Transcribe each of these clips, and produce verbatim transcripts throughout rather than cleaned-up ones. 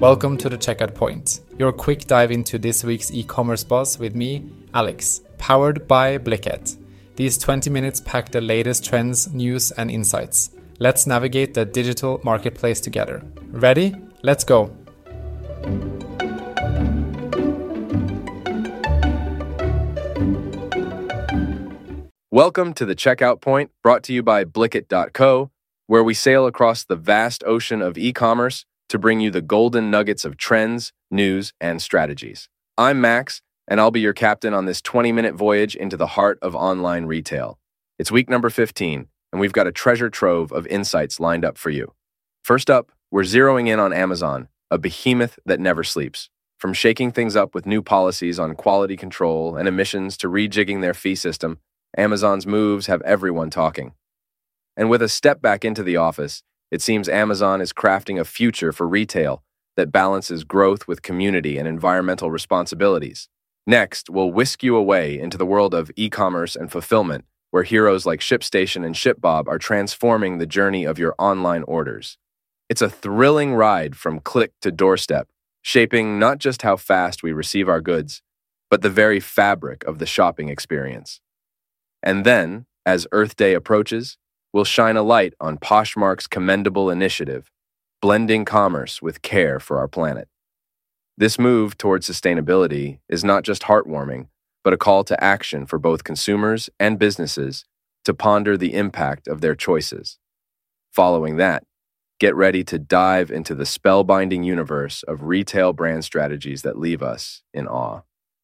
Welcome to the Checkout Point, your quick dive into this week's e-commerce buzz with me, Alex, powered by Blicket. These twenty minutes pack the latest trends, news, and insights. Let's navigate the digital marketplace together. Ready? Let's go! Welcome to the Checkout Point, brought to you by Blicket dot co, where we sail across the vast ocean of e-commerce to bring you the golden nuggets of trends, news, and strategies. I'm Max, and I'll be your captain on this twenty-minute voyage into the heart of online retail. It's week number fifteen, and we've got a treasure trove of insights lined up for you. First up, we're zeroing in on Amazon, a behemoth that never sleeps. From shaking things up with new policies on quality control and emissions to rejigging their fee system, Amazon's moves have everyone talking. And with a step back into the office, it seems Amazon is crafting a future for retail that balances growth with community and environmental responsibilities. Next, we'll whisk you away into the world of e-commerce and fulfillment, where heroes like ShipStation and ShipBob are transforming the journey of your online orders. It's a thrilling ride from click to doorstep, shaping not just how fast we receive our goods, but the very fabric of the shopping experience. And then, as Earth Day approaches, we'll shine a light on Poshmark's commendable initiative, blending commerce with care for our planet. This move towards sustainability is not just heartwarming, but a call to action for both consumers and businesses to ponder the impact of their choices. Following that, get ready to dive into the spellbinding universe of retail brand strategies that leave us in awe.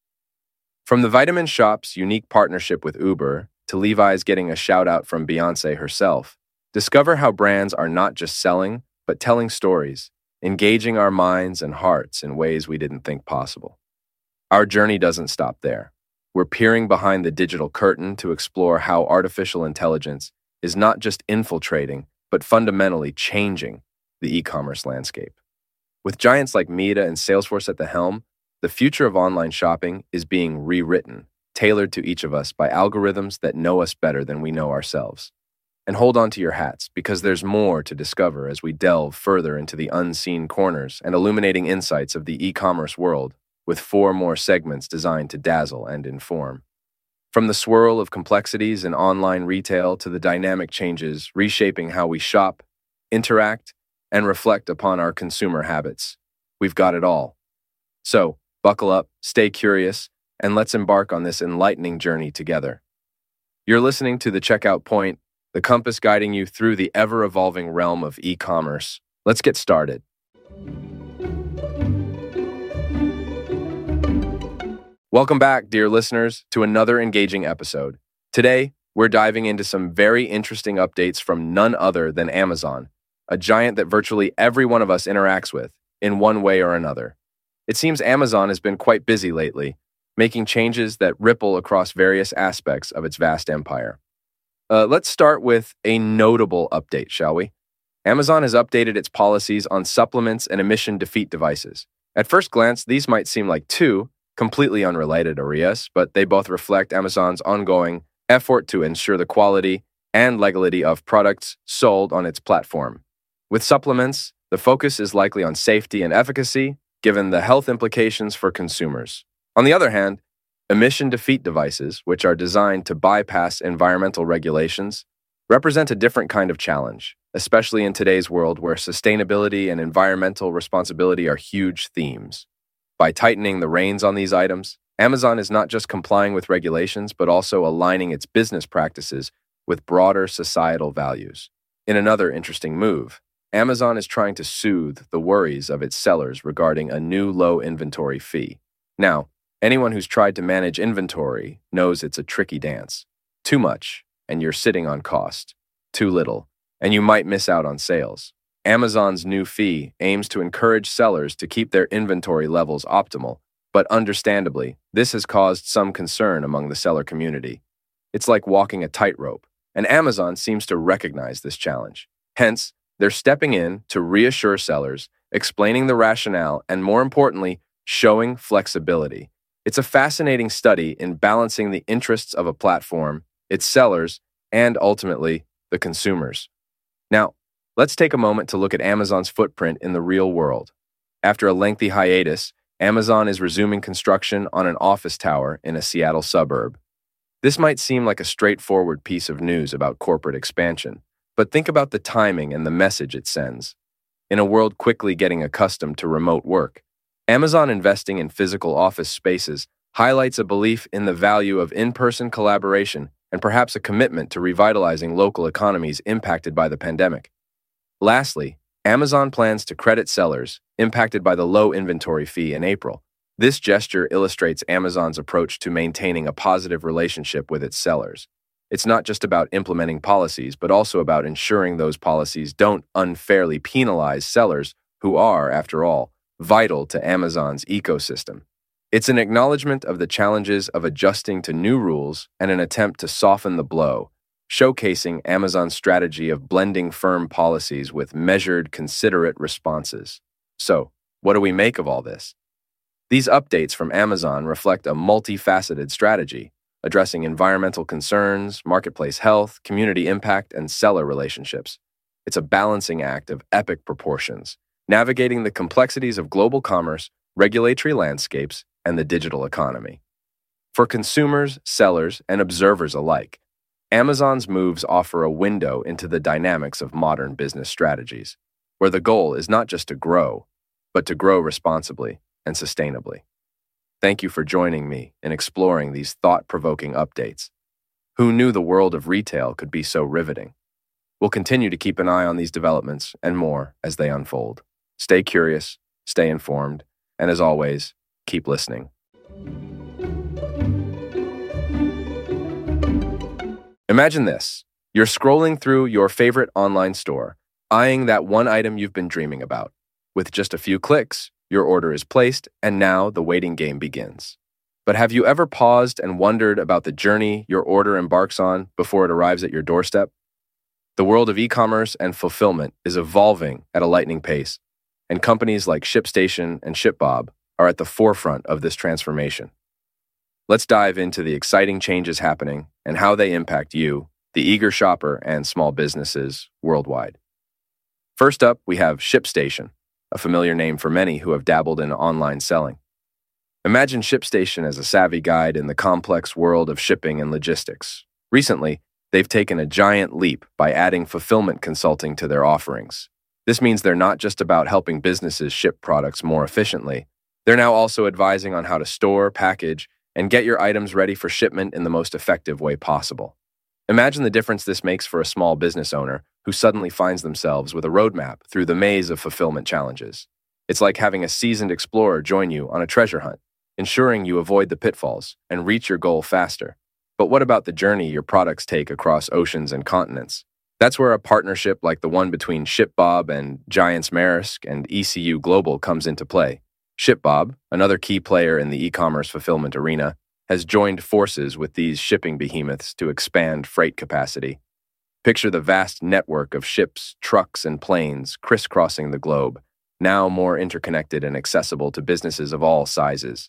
From the Vitamin Shop's unique partnership with Uber to Levi's getting a shout-out from Beyoncé herself, discover how brands are not just selling, but telling stories, engaging our minds and hearts in ways we didn't think possible. Our journey doesn't stop there. We're peering behind the digital curtain to explore how artificial intelligence is not just infiltrating, but fundamentally changing the e-commerce landscape. With giants like Meta and Salesforce at the helm, the future of online shopping is being rewritten, tailored to each of us by algorithms that know us better than we know ourselves. And hold on to your hats, because there's more to discover as we delve further into the unseen corners and illuminating insights of the e-commerce world, with four more segments designed to dazzle and inform. From the swirl of complexities in online retail to the dynamic changes reshaping how we shop, interact, and reflect upon our consumer habits, we've got it all. So, buckle up, stay curious, and let's embark on this enlightening journey together. You're listening to The Checkout Point, the compass guiding you through the ever-evolving realm of e-commerce. Let's get started. Welcome back, dear listeners, to another engaging episode. Today, we're diving into some very interesting updates from none other than Amazon, a giant that virtually every one of us interacts with, in one way or another. It seems Amazon has been quite busy lately, making changes that ripple across various aspects of its vast empire. Uh, let's start with a notable update, shall we? Amazon has updated its policies on supplements and emission defeat devices. At first glance, these might seem like two completely unrelated areas, but they both reflect Amazon's ongoing effort to ensure the quality and legality of products sold on its platform. With supplements, the focus is likely on safety and efficacy, given the health implications for consumers. On the other hand, emission defeat devices, which are designed to bypass environmental regulations, represent a different kind of challenge, especially in today's world where sustainability and environmental responsibility are huge themes. By tightening the reins on these items, Amazon is not just complying with regulations, but also aligning its business practices with broader societal values. In another interesting move, Amazon is trying to soothe the worries of its sellers regarding a new low inventory fee. Now, anyone who's tried to manage inventory knows it's a tricky dance. Too much, and you're sitting on cost. Too little, and you might miss out on sales. Amazon's new fee aims to encourage sellers to keep their inventory levels optimal, but understandably, this has caused some concern among the seller community. It's like walking a tightrope, and Amazon seems to recognize this challenge. Hence, they're stepping in to reassure sellers, explaining the rationale, and more importantly, showing flexibility. It's a fascinating study in balancing the interests of a platform, its sellers, and ultimately, the consumers. Now, let's take a moment to look at Amazon's footprint in the real world. After a lengthy hiatus, Amazon is resuming construction on an office tower in a Seattle suburb. This might seem like a straightforward piece of news about corporate expansion, but think about the timing and the message it sends. In a world quickly getting accustomed to remote work, Amazon investing in physical office spaces highlights a belief in the value of in-person collaboration and perhaps a commitment to revitalizing local economies impacted by the pandemic. Lastly, Amazon plans to credit sellers impacted by the low inventory fee in April. This gesture illustrates Amazon's approach to maintaining a positive relationship with its sellers. It's not just about implementing policies, but also about ensuring those policies don't unfairly penalize sellers who are, after all, vital to Amazon's ecosystem. It's an acknowledgement of the challenges of adjusting to new rules and an attempt to soften the blow, showcasing Amazon's strategy of blending firm policies with measured, considerate responses. So, what do we make of all this? These updates from Amazon reflect a multifaceted strategy, addressing environmental concerns, marketplace health, community impact, and seller relationships. It's a balancing act of epic proportions, navigating the complexities of global commerce, regulatory landscapes, and the digital economy. For consumers, sellers, and observers alike, Amazon's moves offer a window into the dynamics of modern business strategies, where the goal is not just to grow, but to grow responsibly and sustainably. Thank you for joining me in exploring these thought-provoking updates. Who knew the world of retail could be so riveting? We'll continue to keep an eye on these developments and more as they unfold. Stay curious, stay informed, and as always, keep listening. Imagine this. You're scrolling through your favorite online store, eyeing that one item you've been dreaming about. With just a few clicks, your order is placed, and now the waiting game begins. But have you ever paused and wondered about the journey your order embarks on before it arrives at your doorstep? The world of e-commerce and fulfillment is evolving at a lightning pace, and companies like ShipStation and ShipBob are at the forefront of this transformation. Let's dive into the exciting changes happening and how they impact you, the eager shopper, and small businesses worldwide. First up, we have ShipStation, a familiar name for many who have dabbled in online selling. Imagine ShipStation as a savvy guide in the complex world of shipping and logistics. Recently, they've taken a giant leap by adding fulfillment consulting to their offerings. This means they're not just about helping businesses ship products more efficiently. They're now also advising on how to store, package, and get your items ready for shipment in the most effective way possible. Imagine the difference this makes for a small business owner who suddenly finds themselves with a roadmap through the maze of fulfillment challenges. It's like having a seasoned explorer join you on a treasure hunt, ensuring you avoid the pitfalls and reach your goal faster. But what about the journey your products take across oceans and continents? That's where a partnership like the one between ShipBob and Giants Maersk and E C U Global comes into play. ShipBob, another key player in the e-commerce fulfillment arena, has joined forces with these shipping behemoths to expand freight capacity. Picture the vast network of ships, trucks, and planes crisscrossing the globe, now more interconnected and accessible to businesses of all sizes.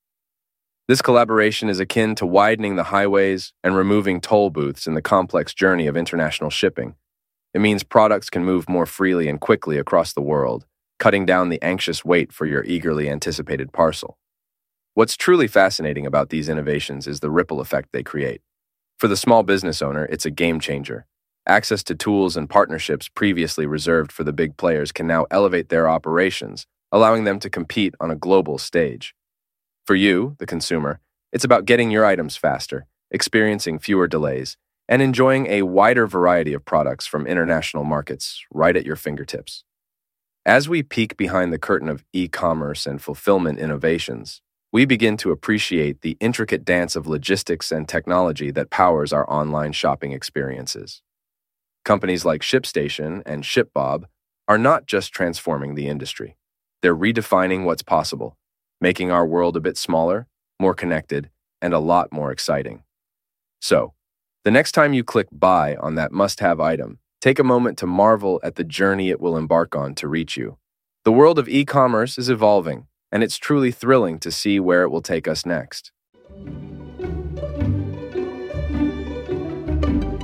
This collaboration is akin to widening the highways and removing toll booths in the complex journey of international shipping. It means products can move more freely and quickly across the world, cutting down the anxious wait for your eagerly anticipated parcel. What's truly fascinating about these innovations is the ripple effect they create. For the small business owner, it's a game changer. Access to tools and partnerships previously reserved for the big players can now elevate their operations, allowing them to compete on a global stage. For you, the consumer, it's about getting your items faster, experiencing fewer delays, and enjoying a wider variety of products from international markets right at your fingertips. As we peek behind the curtain of e-commerce and fulfillment innovations, we begin to appreciate the intricate dance of logistics and technology that powers our online shopping experiences. Companies like ShipStation and ShipBob are not just transforming the industry. They're redefining what's possible, making our world a bit smaller, more connected, and a lot more exciting. So, the next time you click buy on that must-have item, take a moment to marvel at the journey it will embark on to reach you. The world of e-commerce is evolving, and it's truly thrilling to see where it will take us next.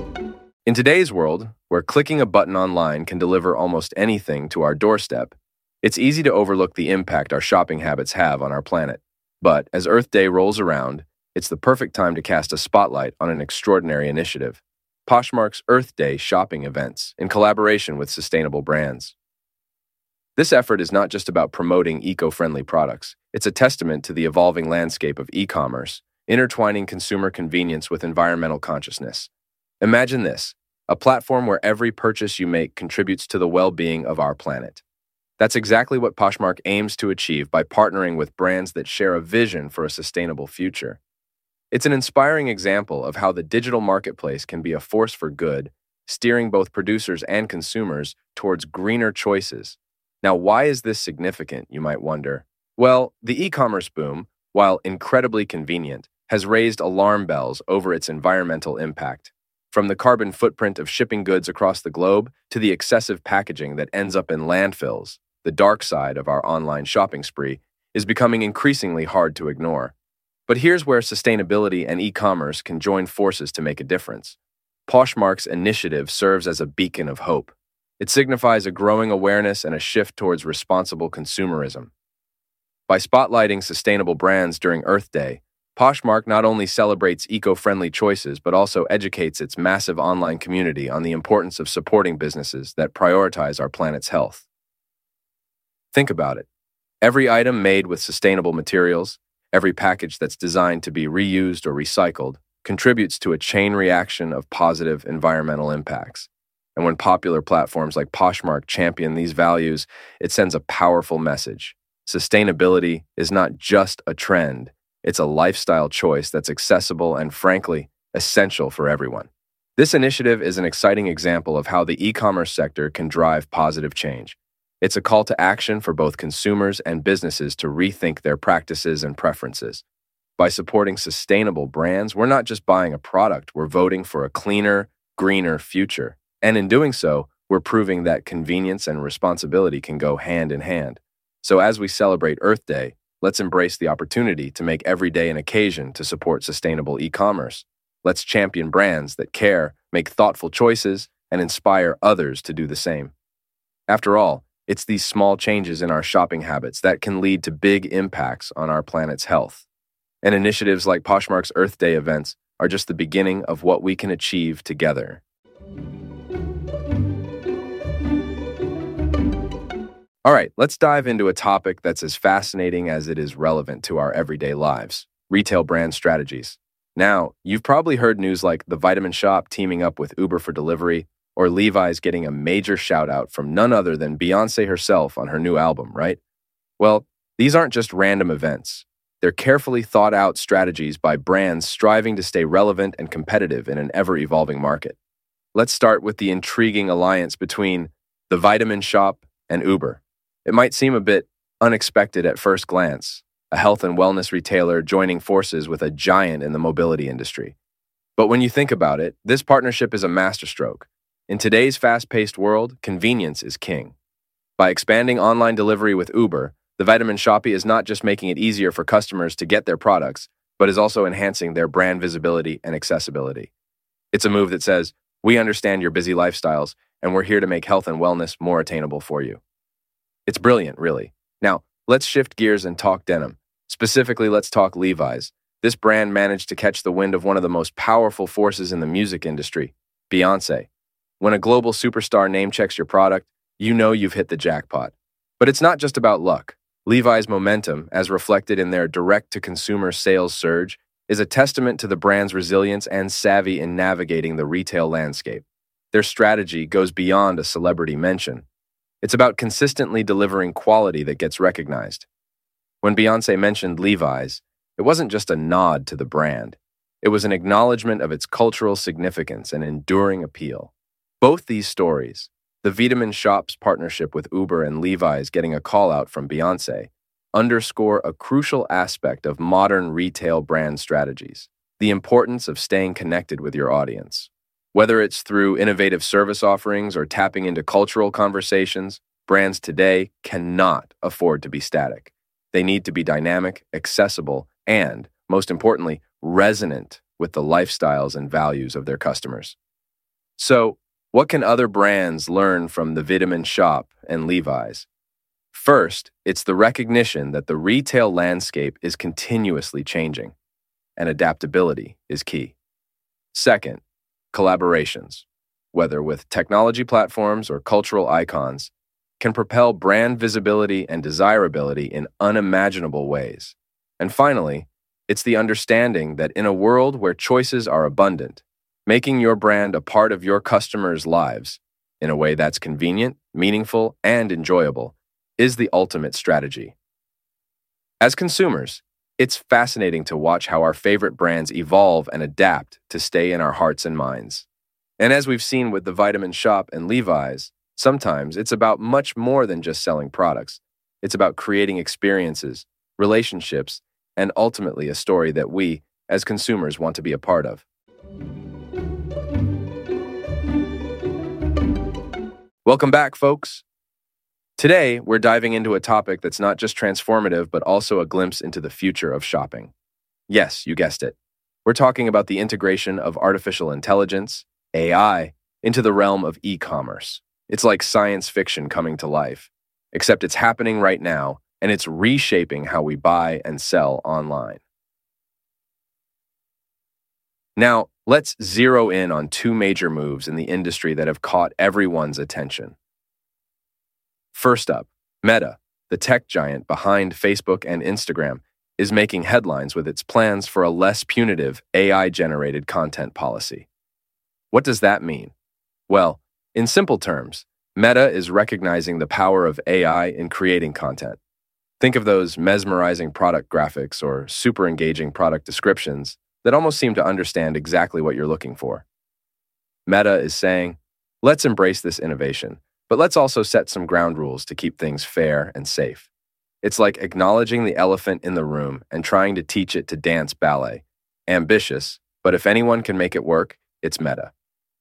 In today's world, where clicking a button online can deliver almost anything to our doorstep, It's easy to overlook the impact our shopping habits have on our planet. But as Earth Day rolls around, it's the perfect time to cast a spotlight on an extraordinary initiative: Poshmark's Earth Day shopping events in collaboration with sustainable brands. This effort is not just about promoting eco-friendly products. It's a testament to the evolving landscape of e-commerce, intertwining consumer convenience with environmental consciousness. Imagine this: a platform where every purchase you make contributes to the well-being of our planet. That's exactly what Poshmark aims to achieve by partnering with brands that share a vision for a sustainable future. It's an inspiring example of how the digital marketplace can be a force for good, steering both producers and consumers towards greener choices. Now, why is this significant, you might wonder? Well, the e-commerce boom, while incredibly convenient, has raised alarm bells over its environmental impact. From the carbon footprint of shipping goods across the globe to the excessive packaging that ends up in landfills, the dark side of our online shopping spree is becoming increasingly hard to ignore. But here's where sustainability and e-commerce can join forces to make a difference. Poshmark's initiative serves as a beacon of hope. It signifies a growing awareness and a shift towards responsible consumerism. By spotlighting sustainable brands during Earth Day, Poshmark not only celebrates eco-friendly choices but also educates its massive online community on the importance of supporting businesses that prioritize our planet's health. Think about it. Every item made with sustainable materials, every package that's designed to be reused or recycled, contributes to a chain reaction of positive environmental impacts. And when popular platforms like Poshmark champion these values, it sends a powerful message. Sustainability is not just a trend, it's a lifestyle choice that's accessible and, frankly, essential for everyone. This initiative is an exciting example of how the e-commerce sector can drive positive change. It's a call to action for both consumers and businesses to rethink their practices and preferences. By supporting sustainable brands, we're not just buying a product, we're voting for a cleaner, greener future. And in doing so, we're proving that convenience and responsibility can go hand in hand. So as we celebrate Earth Day, let's embrace the opportunity to make every day an occasion to support sustainable e-commerce. Let's champion brands that care, make thoughtful choices, and inspire others to do the same. After all, it's these small changes in our shopping habits that can lead to big impacts on our planet's health. And initiatives like Poshmark's Earth Day events are just the beginning of what we can achieve together. All right, let's dive into a topic that's as fascinating as it is relevant to our everyday lives: retail brand strategies. Now, you've probably heard news like The Vitamin Shoppe teaming up with Uber for delivery, or Levi's getting a major shout-out from none other than Beyoncé herself on her new album, right? Well, these aren't just random events. They're carefully thought-out strategies by brands striving to stay relevant and competitive in an ever-evolving market. Let's start with the intriguing alliance between The Vitamin Shoppe and Uber. It might seem a bit unexpected at first glance, a health and wellness retailer joining forces with a giant in the mobility industry. But when you think about it, this partnership is a masterstroke. In today's fast-paced world, convenience is king. By expanding online delivery with Uber, The Vitamin Shoppe is not just making it easier for customers to get their products, but is also enhancing their brand visibility and accessibility. It's a move that says, we understand your busy lifestyles, and we're here to make health and wellness more attainable for you. It's brilliant, really. Now, let's shift gears and talk denim. Specifically, let's talk Levi's. This brand managed to catch the wind of one of the most powerful forces in the music industry, Beyoncé. When a global superstar name-checks your product, you know you've hit the jackpot. But it's not just about luck. Levi's momentum, as reflected in their direct-to-consumer sales surge, is a testament to the brand's resilience and savvy in navigating the retail landscape. Their strategy goes beyond a celebrity mention. It's about consistently delivering quality that gets recognized. When Beyoncé mentioned Levi's, it wasn't just a nod to the brand. It was an acknowledgement of its cultural significance and enduring appeal. Both these stories, The Vitamin Shoppe's partnership with Uber and Levi's getting a call-out from Beyoncé, underscore a crucial aspect of modern retail brand strategies: the importance of staying connected with your audience. Whether it's through innovative service offerings or tapping into cultural conversations, brands today cannot afford to be static. They need to be dynamic, accessible, and, most importantly, resonant with the lifestyles and values of their customers. So, what can other brands learn from The Vitamin Shoppe and Levi's? First, it's the recognition that the retail landscape is continuously changing, and adaptability is key. Second, collaborations, whether with technology platforms or cultural icons, can propel brand visibility and desirability in unimaginable ways. And finally, it's the understanding that in a world where choices are abundant, making your brand a part of your customers' lives in a way that's convenient, meaningful, and enjoyable is the ultimate strategy. As consumers, it's fascinating to watch how our favorite brands evolve and adapt to stay in our hearts and minds. And as we've seen with the Vitamin Shoppe and Levi's, sometimes it's about much more than just selling products. It's about creating experiences, relationships, and ultimately a story that we, as consumers, want to be a part of. Welcome back, folks. Today, we're diving into a topic that's not just transformative, but also a glimpse into the future of shopping. Yes, you guessed it. We're talking about the integration of artificial intelligence, A I, into the realm of e-commerce. It's like science fiction coming to life, except it's happening right now, and it's reshaping how we buy and sell online. Now, let's zero in on two major moves in the industry that have caught everyone's attention. First up, Meta, the tech giant behind Facebook and Instagram, is making headlines with its plans for a less punitive A I-generated content policy. What does that mean? Well, in simple terms, Meta is recognizing the power of A I in creating content. Think of those mesmerizing product graphics or super engaging product descriptions that almost seem to understand exactly what you're looking for. Meta is saying, let's embrace this innovation, but let's also set some ground rules to keep things fair and safe. It's like acknowledging the elephant in the room and trying to teach it to dance ballet. Ambitious, but if anyone can make it work, it's Meta.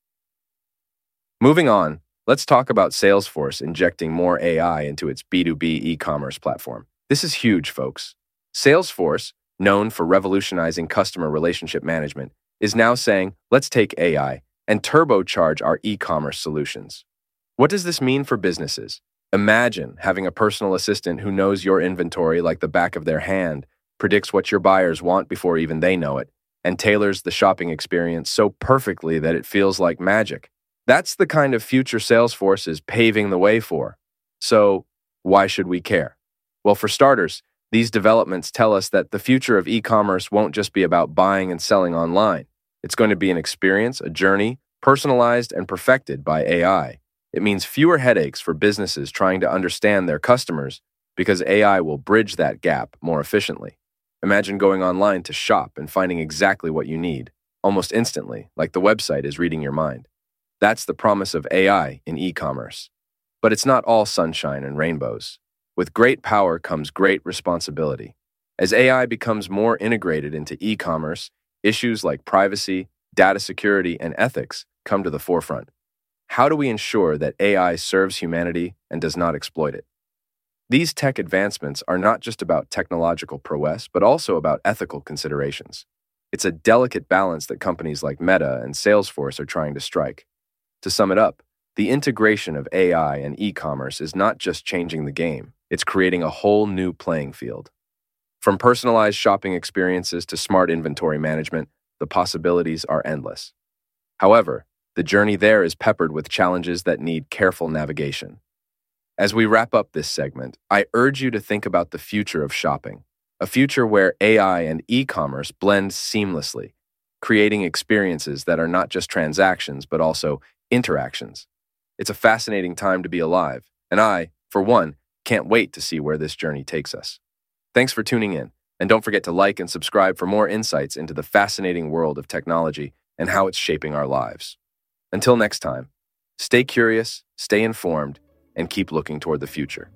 Moving on, let's talk about Salesforce injecting more A I into its B two B e-commerce platform. This is huge, folks. Salesforce, known for revolutionizing customer relationship management, is now saying, let's take A I and turbocharge our e-commerce solutions. What does this mean for businesses? Imagine having a personal assistant who knows your inventory like the back of their hand, predicts what your buyers want before even they know it, and tailors the shopping experience so perfectly that it feels like magic. That's the kind of future Salesforce is paving the way for. So, why should we care? Well, for starters, these developments tell us that the future of e-commerce won't just be about buying and selling online. It's going to be an experience, a journey, personalized and perfected by A I. It means fewer headaches for businesses trying to understand their customers because A I will bridge that gap more efficiently. Imagine going online to shop and finding exactly what you need, almost instantly, like the website is reading your mind. That's the promise of A I in e-commerce. But it's not all sunshine and rainbows. With great power comes great responsibility. As A I becomes more integrated into e-commerce, issues like privacy, data security, and ethics come to the forefront. How do we ensure that A I serves humanity and does not exploit it? These tech advancements are not just about technological prowess, but also about ethical considerations. It's a delicate balance that companies like Meta and Salesforce are trying to strike. To sum it up, the integration of A I and e-commerce is not just changing the game, it's creating a whole new playing field. From personalized shopping experiences to smart inventory management, the possibilities are endless. However, the journey there is peppered with challenges that need careful navigation. As we wrap up this segment, I urge you to think about the future of shopping, a future where A I and e-commerce blend seamlessly, creating experiences that are not just transactions, but also interactions. It's a fascinating time to be alive, and I, for one, can't wait to see where this journey takes us. Thanks for tuning in, and don't forget to like and subscribe for more insights into the fascinating world of technology and how it's shaping our lives. Until next time, stay curious, stay informed, and keep looking toward the future.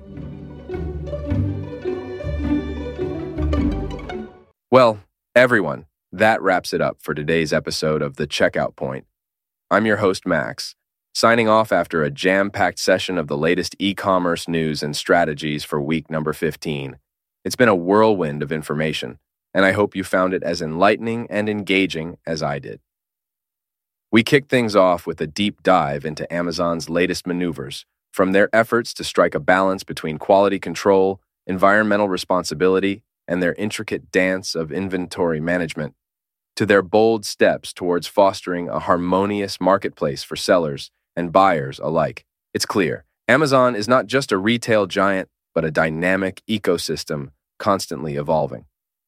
Well, everyone, that wraps it up for today's episode of The Checkout Point. I'm your host, Max, signing off after a jam-packed session of the latest e-commerce news and strategies for week number fifteen. It's been a whirlwind of information, and I hope you found it as enlightening and engaging as I did. We kicked things off with a deep dive into Amazon's latest maneuvers, From their efforts to strike a balance between quality control, environmental responsibility, and their intricate dance of inventory management, to their bold steps towards fostering a harmonious marketplace for sellers and buyers alike, it's clear Amazon is not just a retail giant, but a dynamic ecosystem constantly evolving.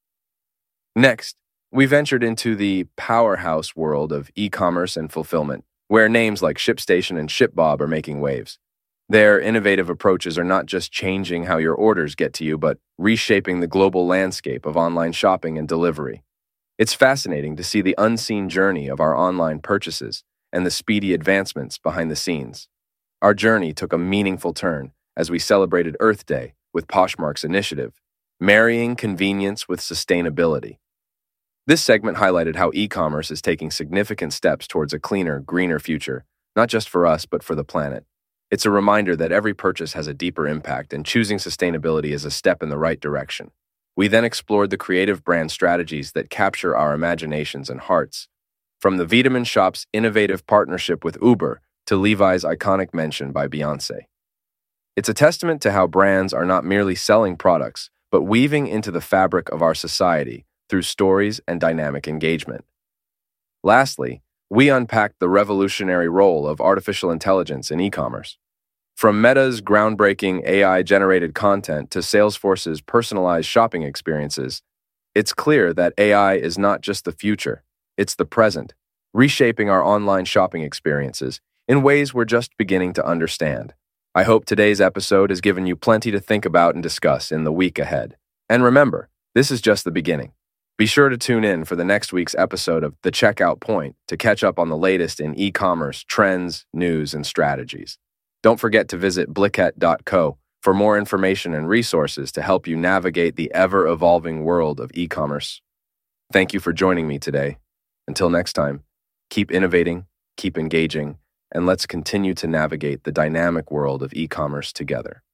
Next, we ventured into the powerhouse world of e-commerce and fulfillment, where names like ShipStation and ShipBob are making waves. Their innovative approaches are not just changing how your orders get to you, but reshaping the global landscape of online shopping and delivery. It's fascinating to see the unseen journey of our online purchases and the speedy advancements behind the scenes. Our journey took a meaningful turn as we celebrated Earth Day with Poshmark's initiative, marrying convenience with sustainability. This segment highlighted how e-commerce is taking significant steps towards a cleaner, greener future, not just for us, but for the planet. It's a reminder that every purchase has a deeper impact, and choosing sustainability is a step in the right direction. We then explored the creative brand strategies that capture our imaginations and hearts. From the Vitamin Shop's innovative partnership with Uber to Levi's iconic mention by Beyoncé. It's a testament to how brands are not merely selling products, but weaving into the fabric of our society through stories and dynamic engagement. Lastly, we unpacked the revolutionary role of artificial intelligence in e-commerce. From Meta's groundbreaking A I-generated content to Salesforce's personalized shopping experiences, it's clear that A I is not just the future, it's the present, reshaping our online shopping experiences in ways we're just beginning to understand. I hope today's episode has given you plenty to think about and discuss in the week ahead. And remember, this is just the beginning. Be sure to tune in for the next week's episode of The Checkout Point to catch up on the latest in e-commerce trends, news, and strategies. Don't forget to visit blicket dot co for more information and resources to help you navigate the ever-evolving world of e-commerce. Thank you for joining me today. Until next time, keep innovating, keep engaging, and let's continue to navigate the dynamic world of e-commerce together.